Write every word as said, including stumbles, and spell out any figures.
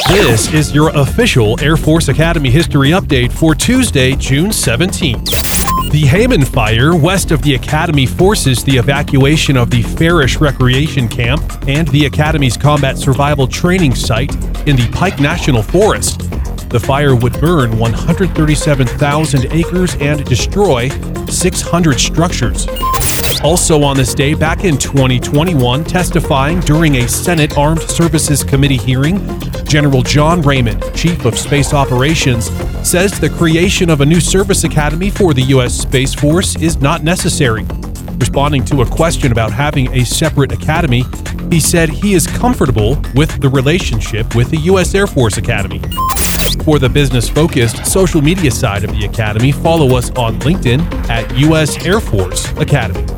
This is your official Air Force Academy history update for Tuesday, June seventeenth. The Hayman Fire west of the Academy forces the evacuation of the Farish Recreation Camp and the Academy's Combat Survival Training Site in the Pike National Forest. The fire would burn one hundred thirty-seven thousand acres and destroy six hundred structures. Also on this day, back in twenty twenty-one, testifying during a Senate Armed Services Committee hearing, General John Raymond, Chief of Space Operations, says the creation of a new service academy for the U S Space Force is not necessary. Responding to a question about having a separate academy, he said he is comfortable with the relationship with the U S Air Force Academy. For the business-focused social media side of the Academy, follow us on LinkedIn at U S Air Force Academy.